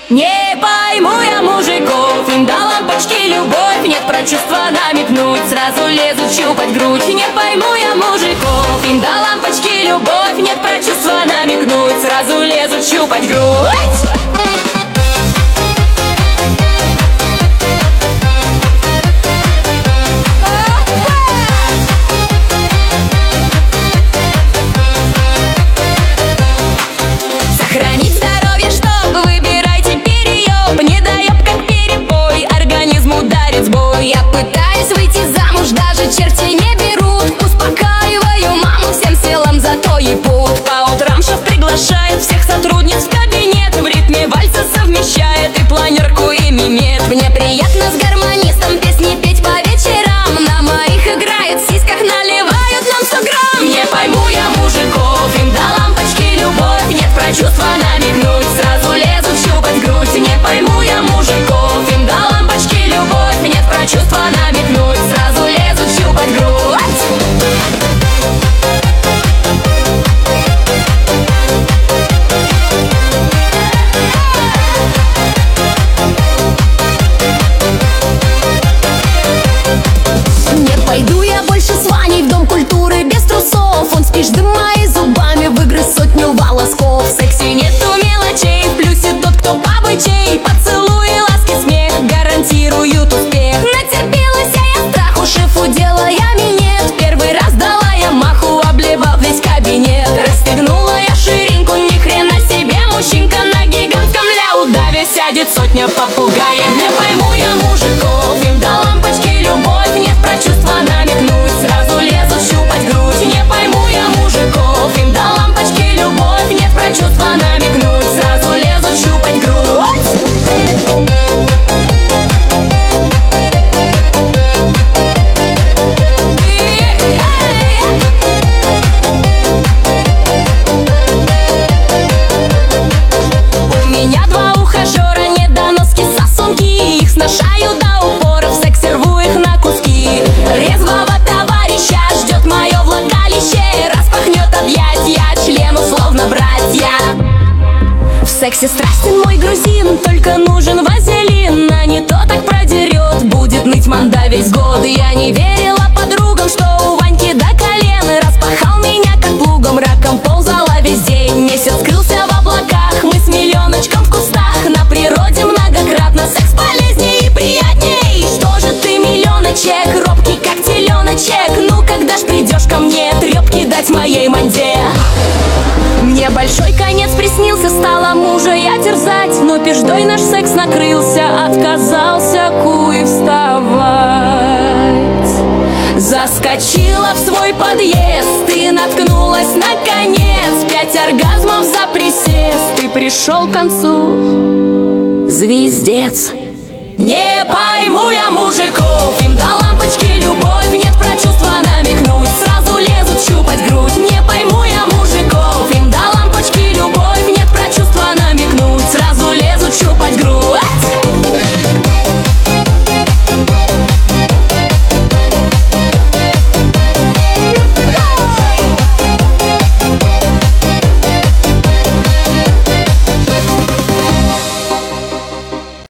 Не пойму я мужиков, им до лампочки любовь. Нет про чувства намекнуть, сразу лезут щупать грудь. Не пойму я мужиков, им до лампочки любовь. Нет про чувства намекнуть, сразу лезут щупать грудь. Я пытаюсь выйти замуж, даже черти не берут. Успокаиваю маму всем силам, зато ей пут. По утрам шеф приглашает всех сотрудниц в кабинет. В ритме вальса совмещает и планерку, и мимет. Мне приятно с гармонистом песни петь по вечерам. На моих играет, в сиськах наливают нам 100 грамм. Не пойму я мужиков, им до лампочки любовь. Нет про чувства намекнуть, сразу лезут щупать грудь. Не пойму я мужиков, им до лампочки любовь. Нет про чувства намекнуть, сразу лезут щупать грудь. Не пойду я больше с Ваней в дом культуры без трусов. Он спишь дыма и зубами выгрыз 100 волосков. В сексе нету мелочей, в плюсе тот, кто побычей. Поцелуи, ласки, смех гарантируют успех. Натерпелась я страху, шефу делая минет. Первый раз дала я маху, обливав весь кабинет. Расстегнула я ширинку, ни хрена себе мужчинка. На гигантском ляудаве сядет 100 попугаев. Не пойму я мужиков, им до лампочки любовь. Нет про чувства намекнуть, сразу лезут щупать грудь. Не пойму я мужиков, им до лампочки любовь. Нет про чувства намекнуть, сразу лезут щупать грудь. Сношаю до упора, в сексе рву их на куски. Резвого товарища ждет мое влагалище. Распахнет объятья, член условно братья. В сексе страстен мой грузин, только нужен вазелин. А не то так продерет, будет ныть манда весь год. Я не верила подругам, что у Ваньки до колен. Распахал меня как плугом, раком ползала весь день. Месяц скрылся в облаках, мы с миллионочком в кустах. На природе многократно секс полезней и приятней. Что же ты, миллионочек, робкий как теленочек? Ну когда ж придешь ко мне трепки дать моей манде? Мне большой конец приснился, стала мужа я терзать. Но пизждой наш секс накрылся, отказался куй вставать. Заскочила в свой подъезд и наткнулась наконец. 5 оргазмов за присест, и пришел к концу звездец. Не пойму я мужиков,